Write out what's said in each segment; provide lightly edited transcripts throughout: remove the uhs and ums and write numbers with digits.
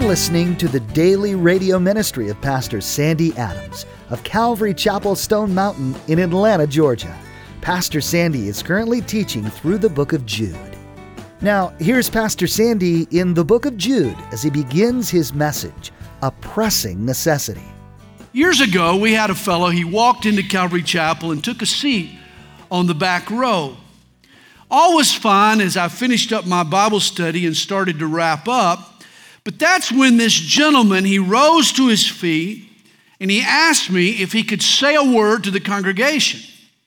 listening to the daily radio ministry of Pastor Sandy Adams of Calvary Chapel Stone Mountain in Atlanta, Georgia. Pastor Sandy is currently teaching through the book of Jude. Now, here's Pastor Sandy in the book of Jude as he begins his message, A Pressing Necessity. Years ago, we had a fellow, he walked into Calvary Chapel and took a seat on the back row. All was fine as I finished up my Bible study and started to wrap up. But that's when this gentleman, he rose to his feet and he asked me if he could say a word to the congregation.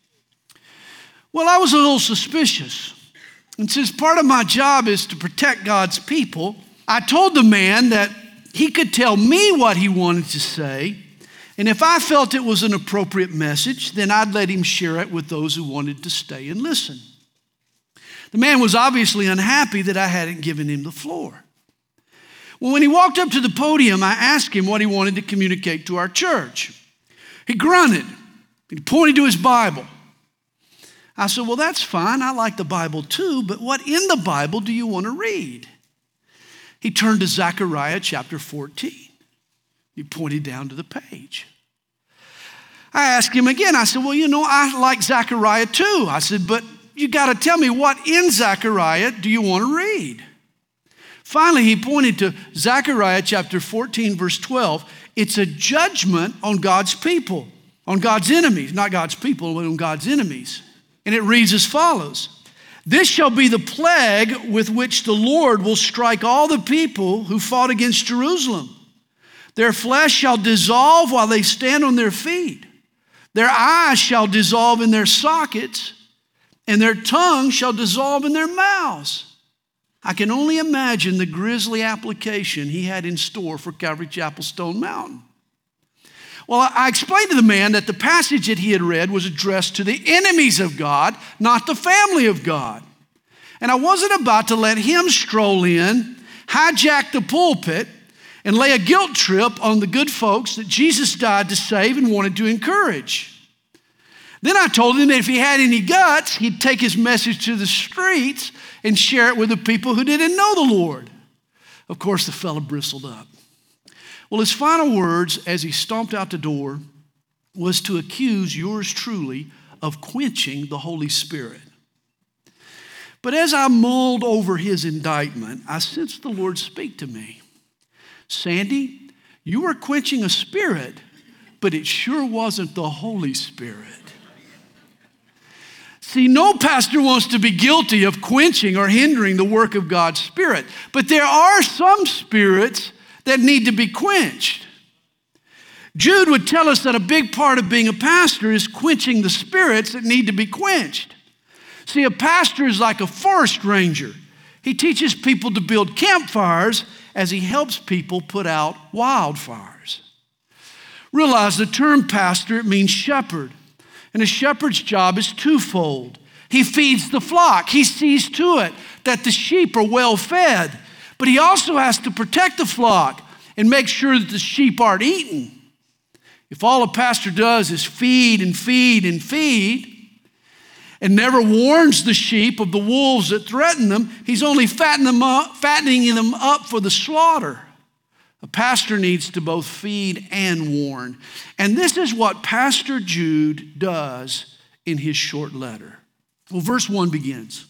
Well, I was a little suspicious. And since part of my job is to protect God's people, I told the man that he could tell me what he wanted to say. And if I felt it was an appropriate message, then I'd let him share it with those who wanted to stay and listen. The man was obviously unhappy that I hadn't given him the floor. Well, when he walked up to the podium, I asked him what he wanted to communicate to our church. He grunted. He pointed to his Bible. I said, well, that's fine. I like the Bible too, but what in the Bible do you want to read? He turned to Zechariah chapter 14. He pointed down to the page. I asked him again. I said, well, I like Zechariah too. I said, but you got to tell me what in Zechariah do you want to read? Finally, he pointed to Zechariah chapter 14, verse 12. It's a judgment on God's people, on God's enemies, not God's people, but on God's enemies. And it reads as follows. This shall be the plague with which the Lord will strike all the people who fought against Jerusalem. Their flesh shall dissolve while they stand on their feet. Their eyes shall dissolve in their sockets, and their tongue shall dissolve in their mouths. I can only imagine the grisly application he had in store for Calvary Chapel Stone Mountain. Well, I explained to the man that the passage that he had read was addressed to the enemies of God, not the family of God. And I wasn't about to let him stroll in, hijack the pulpit, and lay a guilt trip on the good folks that Jesus died to save and wanted to encourage. Then I told him that if he had any guts, he'd take his message to the streets and share it with the people who didn't know the Lord. Of course, the fellow bristled up. Well, his final words as he stomped out the door was to accuse yours truly of quenching the Holy Spirit. But as I mulled over his indictment, I sensed the Lord speak to me. Sandy, you were quenching a spirit, but it sure wasn't the Holy Spirit. See, no pastor wants to be guilty of quenching or hindering the work of God's Spirit. But there are some spirits that need to be quenched. Jude would tell us that a big part of being a pastor is quenching the spirits that need to be quenched. See, a pastor is like a forest ranger. He teaches people to build campfires as he helps people put out wildfires. Realize the term pastor, it means shepherd. And a shepherd's job is twofold. He feeds the flock. He sees to it that the sheep are well fed. But he also has to protect the flock and make sure that the sheep aren't eaten. If all a pastor does is feed and feed and feed and never warns the sheep of the wolves that threaten them, he's only fattening them up for the slaughter. A pastor needs to both feed and warn. And this is what Pastor Jude does in his short letter. Well, verse 1 begins.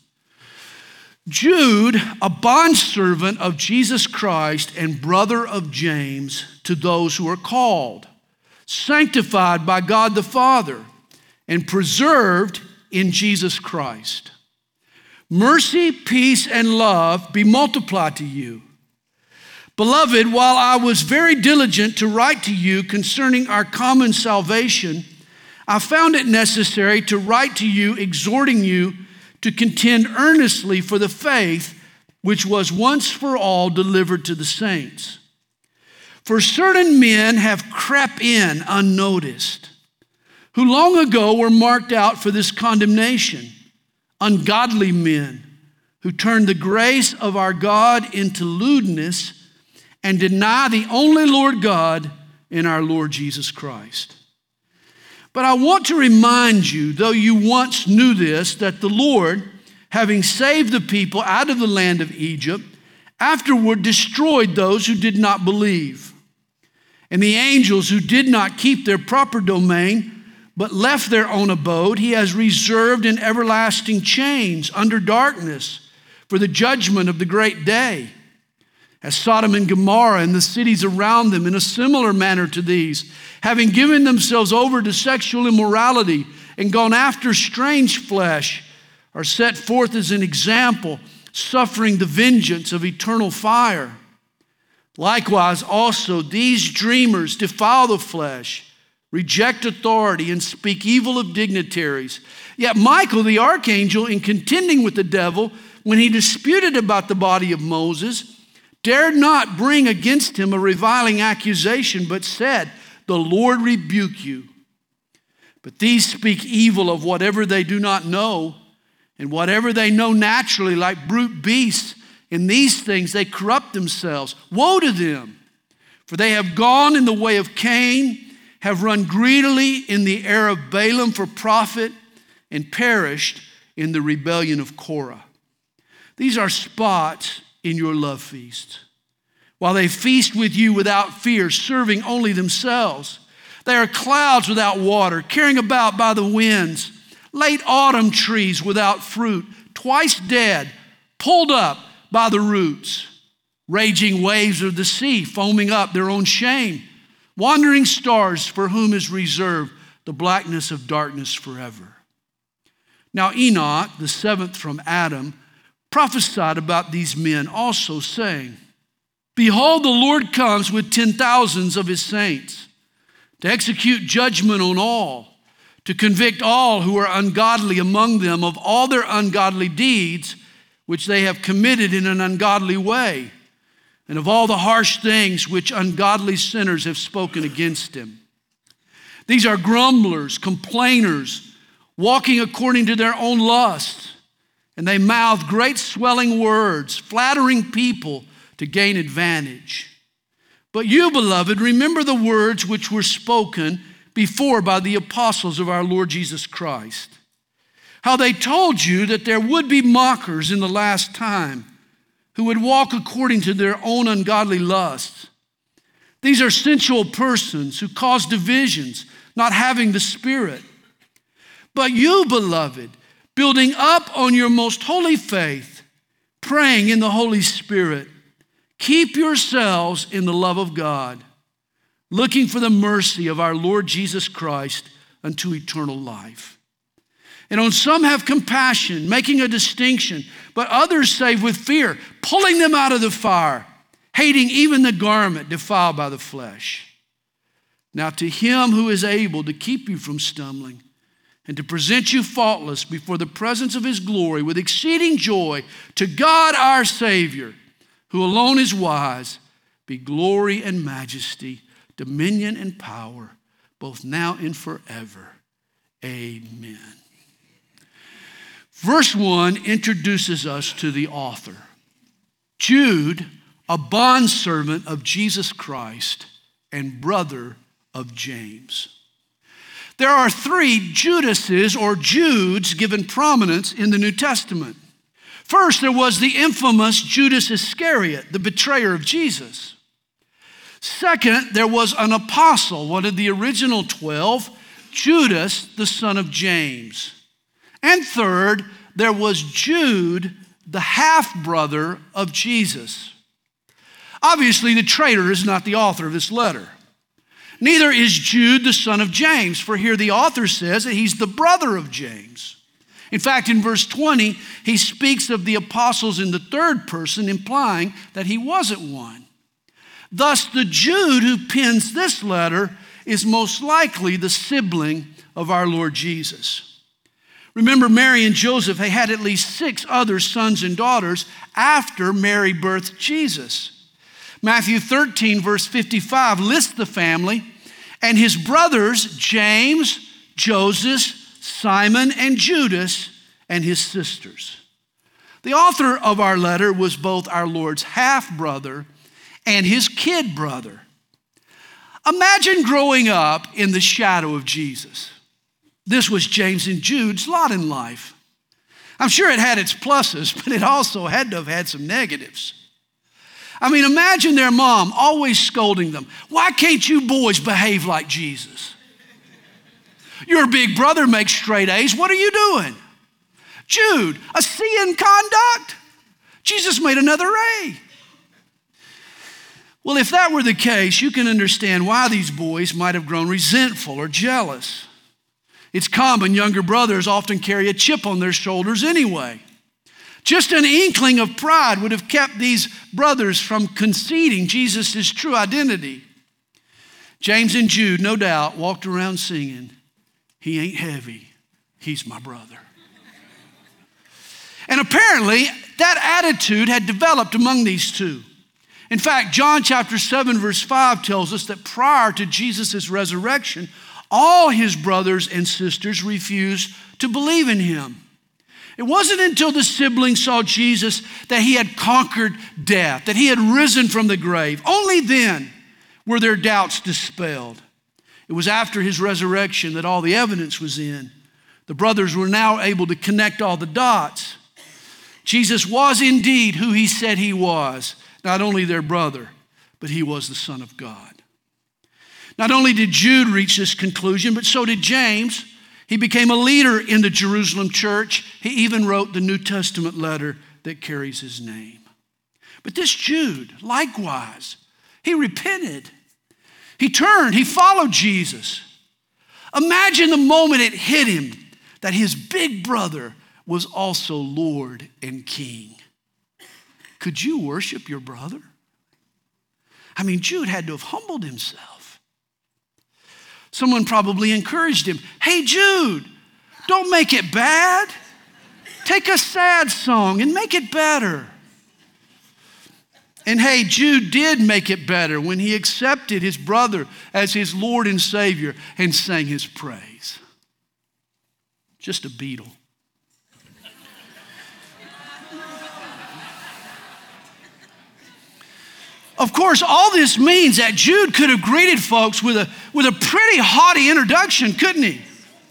Jude, a bondservant of Jesus Christ and brother of James, to those who are called, sanctified by God the Father, and preserved in Jesus Christ. Mercy, peace, and love be multiplied to you. Beloved, while I was very diligent to write to you concerning our common salvation, I found it necessary to write to you, exhorting you to contend earnestly for the faith which was once for all delivered to the saints. For certain men have crept in unnoticed, who long ago were marked out for this condemnation, ungodly men who turned the grace of our God into lewdness and deny the only Lord God in our Lord Jesus Christ. But I want to remind you, though you once knew this, that the Lord, having saved the people out of the land of Egypt, afterward destroyed those who did not believe. And the angels who did not keep their proper domain, but left their own abode, he has reserved in everlasting chains under darkness for the judgment of the great day. As Sodom and Gomorrah and the cities around them in a similar manner to these, having given themselves over to sexual immorality and gone after strange flesh, are set forth as an example, suffering the vengeance of eternal fire. Likewise, also, these dreamers defile the flesh, reject authority, and speak evil of dignitaries. Yet Michael, the archangel, in contending with the devil, when he disputed about the body of Moses, dared not bring against him a reviling accusation, but said, "The Lord rebuke you." But these speak evil of whatever they do not know, and whatever they know naturally, like brute beasts. In these things they corrupt themselves. Woe to them! For they have gone in the way of Cain, have run greedily in the error of Balaam for profit, and perished in the rebellion of Korah. These are spots in your love feast, while they feast with you without fear, serving only themselves. They are clouds without water, carrying about by the winds, late autumn trees without fruit, twice dead, pulled up by the roots, raging waves of the sea, foaming up their own shame, wandering stars for whom is reserved the blackness of darkness forever. Now Enoch, the seventh from Adam, prophesied about these men also, saying, "Behold, the Lord comes with 10,000s of his saints, to execute judgment on all, to convict all who are ungodly among them of all their ungodly deeds, which they have committed in an ungodly way, and of all the harsh things which ungodly sinners have spoken against him. These are grumblers, complainers, walking according to their own lusts, and they mouth great swelling words, flattering people to gain advantage. But you, beloved, remember the words which were spoken before by the apostles of our Lord Jesus Christ, how they told you that there would be mockers in the last time who would walk according to their own ungodly lusts. These are sensual persons who cause divisions, not having the Spirit. But you, beloved, building up on your most holy faith, praying in the Holy Spirit, keep yourselves in the love of God, looking for the mercy of our Lord Jesus Christ unto eternal life. And on some have compassion, making a distinction, but others save with fear, pulling them out of the fire, hating even the garment defiled by the flesh. Now to him who is able to keep you from stumbling and to present you faultless before the presence of his glory with exceeding joy, to God our Savior, who alone is wise, be glory and majesty, dominion and power, both now and forever. Amen. Verse 1 introduces us to the author. Jude, a bondservant of Jesus Christ and brother of James. There are 3 Judases or Judes given prominence in the New Testament. First, there was the infamous Judas Iscariot, the betrayer of Jesus. Second, there was an apostle, one of the original 12, Judas, the son of James. And third, there was Jude, the half-brother of Jesus. Obviously, the traitor is not the author of this letter. Neither is Jude the son of James, for here the author says that he's the brother of James. In fact, in verse 20, he speaks of the apostles in the third person, implying that he wasn't one. Thus, the Jude who pens this letter is most likely the sibling of our Lord Jesus. Remember, Mary and Joseph, they had at least 6 other sons and daughters after Mary birthed Jesus. Matthew 13, verse 55, lists the family and his brothers, James, Joseph, Simon, and Judas, and his sisters. The author of our letter was both our Lord's half-brother and his kid brother. Imagine growing up in the shadow of Jesus. This was James and Jude's lot in life. I'm sure it had its pluses, but it also had to have had some negatives. I mean, imagine their mom always scolding them. Why can't you boys behave like Jesus? Your big brother makes straight A's. What are you doing? Jude, a C in conduct? Jesus made another A. Well, if that were the case, you can understand why these boys might have grown resentful or jealous. It's common younger brothers often carry a chip on their shoulders anyway. Just an inkling of pride would have kept these brothers from conceding Jesus' true identity. James and Jude, no doubt, walked around singing, "He ain't heavy, he's my brother." And apparently, that attitude had developed among these two. In fact, John chapter 7, verse 5 tells us that prior to Jesus' resurrection, all his brothers and sisters refused to believe in him. It wasn't until the siblings saw Jesus that he had conquered death, that he had risen from the grave. Only then were their doubts dispelled. It was after his resurrection that all the evidence was in. The brothers were now able to connect all the dots. Jesus was indeed who he said he was, not only their brother, but he was the Son of God. Not only did Jude reach this conclusion, but so did James. He became a leader in the Jerusalem church. He even wrote the New Testament letter that carries his name. But this Jude, likewise, he repented. He turned, he followed Jesus. Imagine the moment it hit him that his big brother was also Lord and King. Could you worship your brother? I mean, Jude had to have humbled himself. Someone probably encouraged him. Hey, Jude, don't make it bad. Take a sad song and make it better. And hey, Jude did make it better when he accepted his brother as his Lord and Savior and sang his praise. Just a beetle. Of course, all this means that Jude could have greeted folks with a pretty haughty introduction, couldn't he?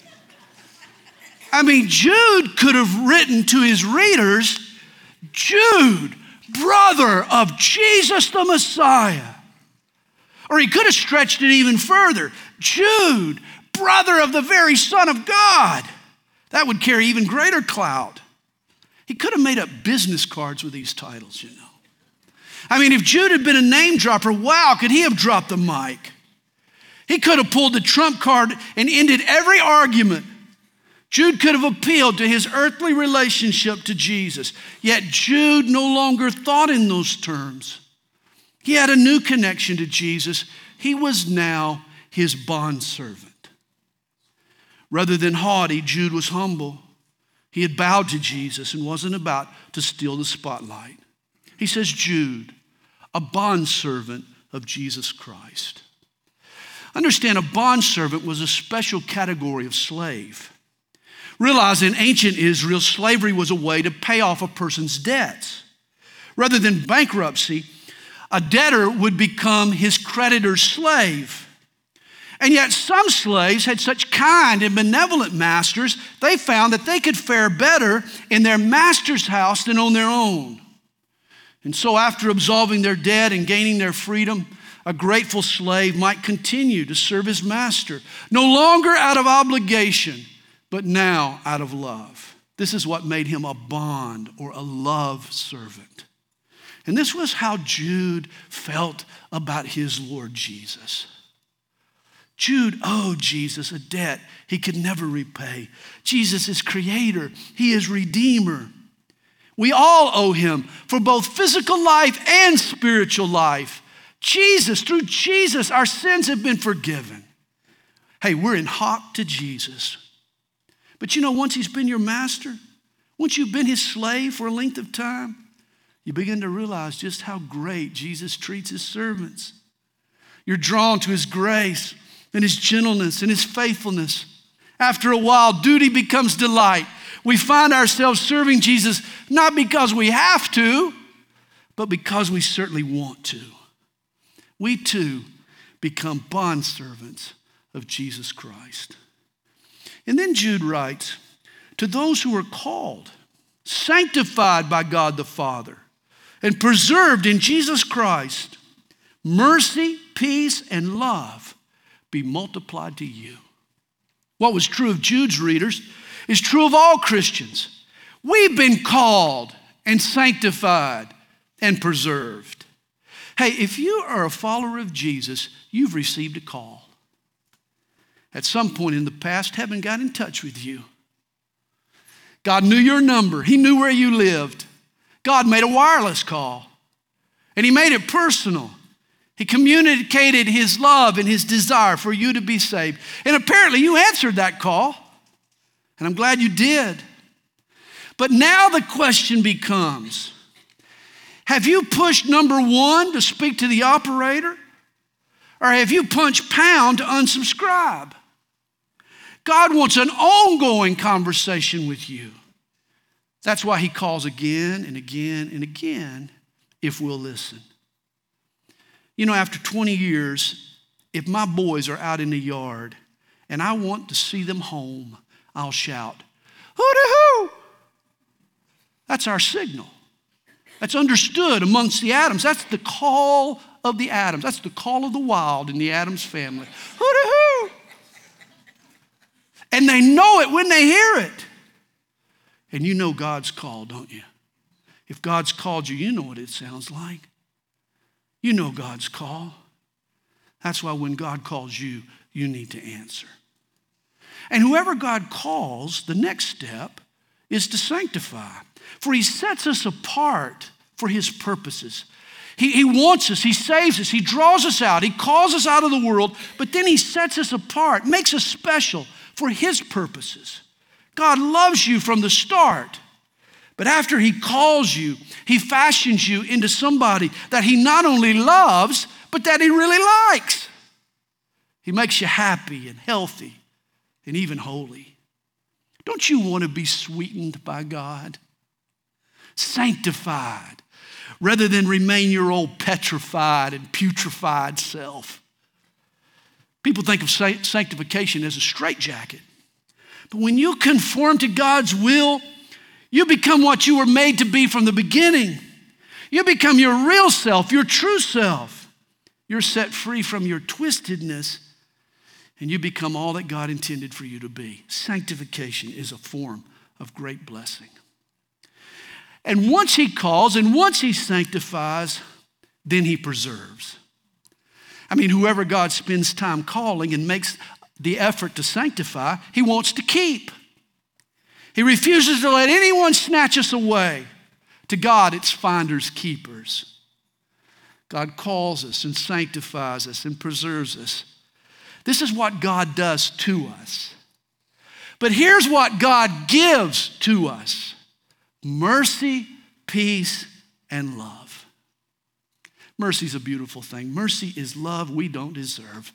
I mean, Jude could have written to his readers, Jude, brother of Jesus the Messiah. Or he could have stretched it even further. Jude, brother of the very Son of God. That would carry even greater clout. He could have made up business cards with these titles, you know. I mean, if Jude had been a name dropper, wow, could he have dropped the mic? He could have pulled the trump card and ended every argument. Jude could have appealed to his earthly relationship to Jesus. Yet Jude no longer thought in those terms. He had a new connection to Jesus. He was now his bondservant. Rather than haughty, Jude was humble. He had bowed to Jesus and wasn't about to steal the spotlight. He says, Jude, a bondservant of Jesus Christ. Understand, a bondservant was a special category of slave. Realize in ancient Israel, slavery was a way to pay off a person's debts. Rather than bankruptcy, a debtor would become his creditor's slave. And yet some slaves had such kind and benevolent masters, they found that they could fare better in their master's house than on their own. And so after absolving their debt and gaining their freedom, a grateful slave might continue to serve his master, no longer out of obligation, but now out of love. This is what made him a bond or a love servant. And this was how Jude felt about his Lord Jesus. Jude owed Jesus a debt he could never repay. Jesus is creator. He is redeemer. We all owe him for both physical life and spiritual life. Through Jesus, our sins have been forgiven. Hey, we're in hock to Jesus. But you know, once he's been your master, once you've been his slave for a length of time, you begin to realize just how great Jesus treats his servants. You're drawn to his grace and his gentleness and his faithfulness. After a while, duty becomes delight. We find ourselves serving Jesus not because we have to, but because we certainly want to. We too become bondservants of Jesus Christ. And then Jude writes, to those who are called, sanctified by God the Father, and preserved in Jesus Christ, mercy, peace, and love be multiplied to you. What was true of Jude's readers is true of all Christians. We've been called and sanctified and preserved. Hey, if you are a follower of Jesus, you've received a call. At some point in the past, heaven got in touch with you. God knew your number. He knew where you lived. God made a wireless call, and he made it personal. He communicated his love and his desire for you to be saved. And apparently you answered that call, and I'm glad you did. But now the question becomes, have you pushed number 1 to speak to the operator? Or have you punched pound to unsubscribe? God wants an ongoing conversation with you. That's why he calls again and again and again if we'll listen. You know, after 20 years, if my boys are out in the yard and I want to see them home, I'll shout, hoo-dee-hoo! That's our signal. That's understood amongst the Adams. That's the call of the Adams. That's the call of the wild in the Adams family. Hoo-dee-hoo! And they know it when they hear it. And you know God's call, don't you? If God's called you, you know what it sounds like. You know God's call. That's why when God calls you, you need to answer. And whoever God calls, the next step is to sanctify. For he sets us apart for his purposes. He wants us, he saves us, he draws us out, he calls us out of the world, but then he sets us apart, makes us special for his purposes. God loves you from the start. But after he calls you, he fashions you into somebody that he not only loves, but that he really likes. He makes you happy and healthy and even holy. Don't you want to be sweetened by God? Sanctified, rather than remain your old petrified and putrefied self. People think of sanctification as a straitjacket. But when you conform to God's will, you become what you were made to be from the beginning. You become your real self, your true self. You're set free from your twistedness, and you become all that God intended for you to be. Sanctification is a form of great blessing. And once he calls and once he sanctifies, then he preserves. I mean, whoever God spends time calling and makes the effort to sanctify, he wants to keep. He refuses to let anyone snatch us away. To God, it's finders, keepers. God calls us and sanctifies us and preserves us. This is what God does to us. But here's what God gives to us: mercy, peace, and love. Mercy is a beautiful thing. Mercy is love we don't deserve.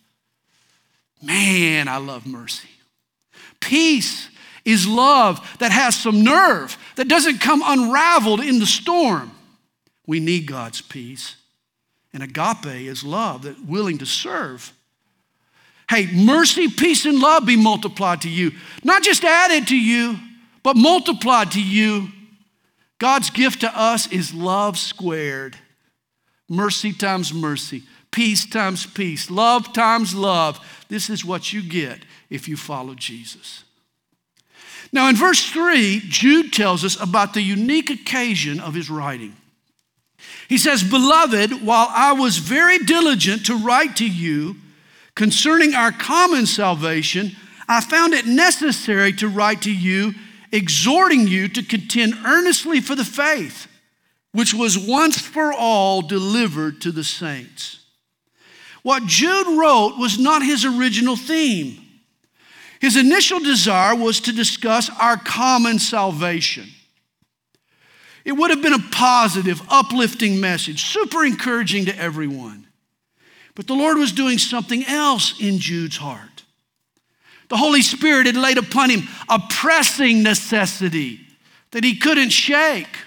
Man, I love mercy. Peace is love that has some nerve, that doesn't come unraveled in the storm. We need God's peace. And agape is love that's willing to serve. Hey, mercy, peace, and love be multiplied to you. Not just added to you, but multiplied to you. God's gift to us is love squared. Mercy times mercy. Peace times peace. Love times love. This is what you get if you follow Jesus. Now in verse 3, Jude tells us about the unique occasion of his writing. He says, "Beloved, while I was very diligent to write to you concerning our common salvation, I found it necessary to write to you, exhorting you to contend earnestly for the faith, which was once for all delivered to the saints." What Jude wrote was not his original theme. His initial desire was to discuss our common salvation. It would have been a positive, uplifting message, super encouraging to everyone. But the Lord was doing something else in Jude's heart. The Holy Spirit had laid upon him a pressing necessity that he couldn't shake.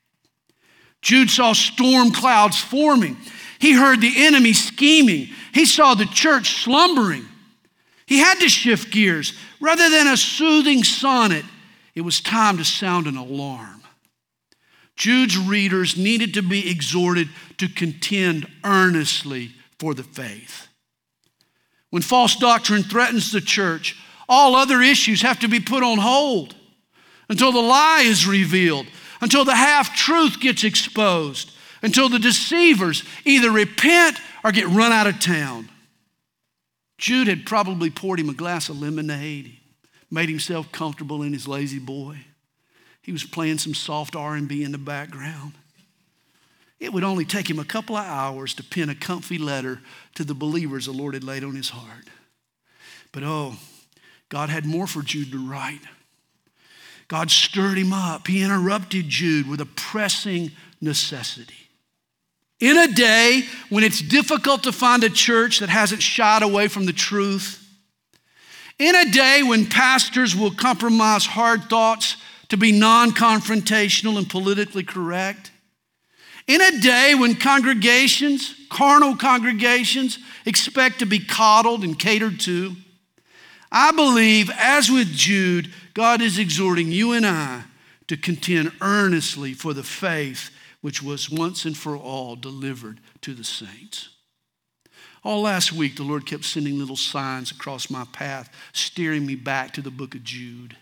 Jude saw storm clouds forming. He heard the enemy scheming. He saw the church slumbering. He had to shift gears. Rather than a soothing sonnet, it was time to sound an alarm. Jude's readers needed to be exhorted to contend earnestly for the faith. When false doctrine threatens the church, all other issues have to be put on hold until the lie is revealed, until the half-truth gets exposed, until the deceivers either repent or get run out of town. Jude had probably poured him a glass of lemonade, made himself comfortable in his lazy boy. He was playing some soft R&B in the background. It would only take him a couple of hours to pen a comfy letter to the believers the Lord had laid on his heart. But God had more for Jude to write. God stirred him up. He interrupted Jude with a pressing necessity. In a day when it's difficult to find a church that hasn't shied away from the truth, in a day when pastors will compromise hard thoughts to be non-confrontational and politically correct, in a day when congregations, carnal congregations, expect to be coddled and catered to, I believe, as with Jude, God is exhorting you and I to contend earnestly for the faith which was once and for all delivered to the saints. All last week, the Lord kept sending little signs across my path, steering me back to the book of Jude.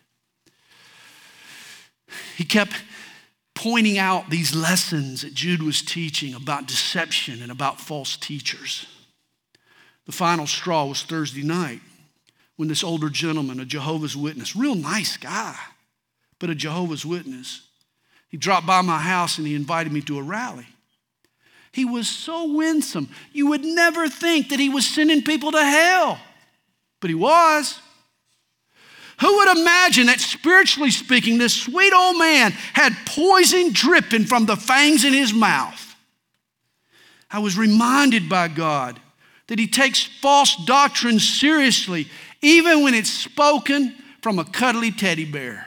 He kept pointing out these lessons that Jude was teaching about deception and about false teachers. The final straw was Thursday night when this older gentleman, a Jehovah's Witness, real nice guy, but a Jehovah's Witness, he dropped by my house and he invited me to a rally. He was so winsome. You would never think that he was sending people to hell, but he was. Who would imagine that, spiritually speaking, this sweet old man had poison dripping from the fangs in his mouth? I was reminded by God that he takes false doctrine seriously, even when it's spoken from a cuddly teddy bear.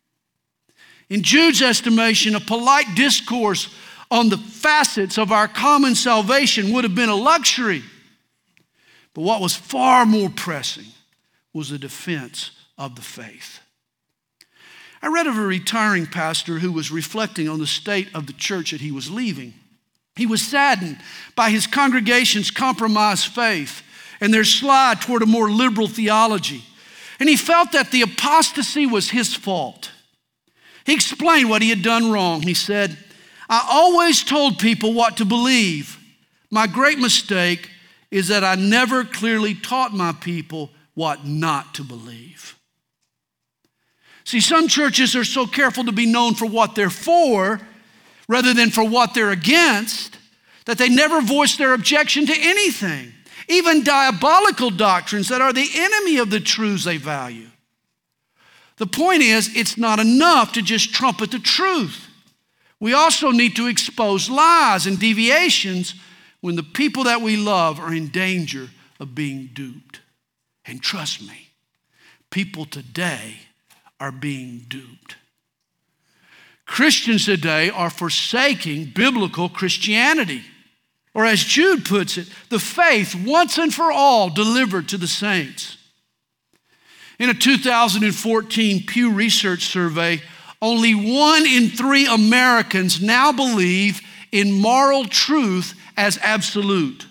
In Jude's estimation, a polite discourse on the facets of our common salvation would have been a luxury. But what was far more pressing was the defense of the faith. I read of a retiring pastor who was reflecting on the state of the church that he was leaving. He was saddened by his congregation's compromised faith and their slide toward a more liberal theology. And he felt that the apostasy was his fault. He explained what he had done wrong. He said, "I always told people what to believe. My great mistake is that I never clearly taught my people what not to believe." See, some churches are so careful to be known for what they're for rather than for what they're against that they never voice their objection to anything, even diabolical doctrines that are the enemy of the truths they value. The point is, it's not enough to just trumpet the truth. We also need to expose lies and deviations when the people that we love are in danger of being duped. And trust me, people today are being duped. Christians today are forsaking biblical Christianity, or as Jude puts it, the faith once and for all delivered to the saints. In a 2014 Pew Research survey, only 1 in 3 Americans now believe in moral truth as absolute.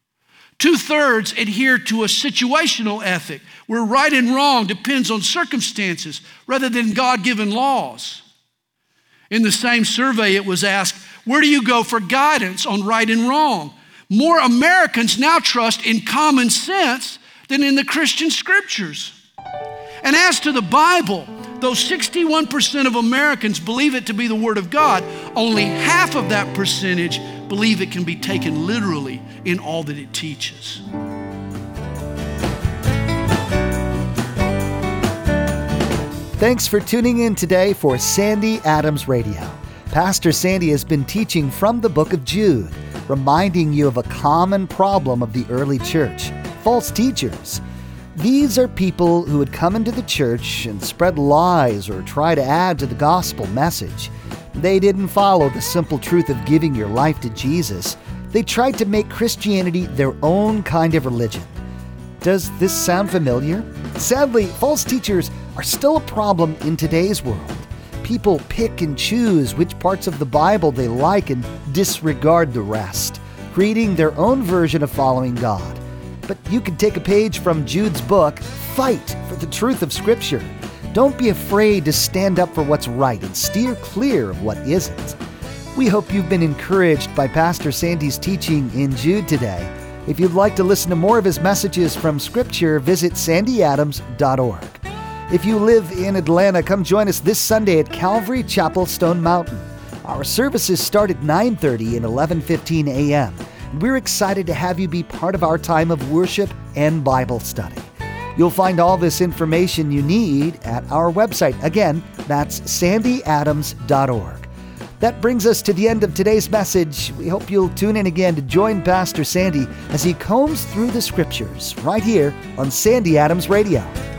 2/3 adhere to a situational ethic where right and wrong depends on circumstances rather than God-given laws. In the same survey, it was asked, where do you go for guidance on right and wrong? More Americans now trust in common sense than in the Christian scriptures. And as to the Bible, though 61% of Americans believe it to be the Word of God, only half of that percentage believe it can be taken literally in all that it teaches. Thanks for tuning in today for Sandy Adams Radio. Pastor Sandy has been teaching from the book of Jude, reminding you of a common problem of the early church: false teachers. These are people who would come into the church and spread lies or try to add to the gospel message. They didn't follow the simple truth of giving your life to Jesus. They tried to make Christianity their own kind of religion. Does this sound familiar? Sadly, false teachers are still a problem in today's world. people pick and choose which parts of the Bible they like and disregard the rest, creating their own version of following God. But you can take a page from Jude's book, fight for the truth of Scripture. Don't be afraid to stand up for what's right and steer clear of what isn't. We hope you've been encouraged by Pastor Sandy's teaching in Jude today. If you'd like to listen to more of his messages from Scripture, visit sandyadams.org. If you live in Atlanta, come join us this Sunday at Calvary Chapel, Stone Mountain. Our services start at 9:30 and 11:15 a.m. We're excited to have you be part of our time of worship and Bible study. You'll find all this information you need at our website. Again, that's sandyadams.org. That brings us to the end of today's message. We hope you'll tune in again to join Pastor Sandy as he combs through the Scriptures right here on Sandy Adams Radio.